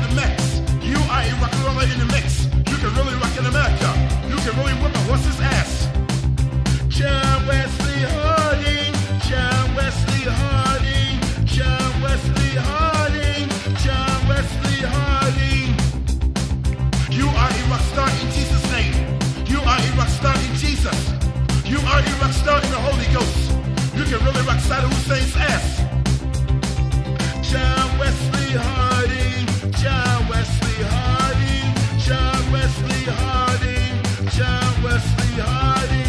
the max. You are a rock and roller in the mix. You can really rock in America. You can really whip a horse's ass. John Wesley Harding, John Wesley Harding, John Wesley Harding, John Wesley Harding. You are a rock star in Jesus' name. You are a rock star in Jesus. You are a rock star in the Holy Ghost. You can really rock Saddam Hussein's ass. John Wesley Harding, John Wesley Harding, John Wesley Harding, John Wesley Harding.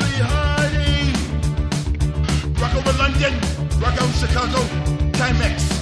Rock over London, rock out Chicago, Timex.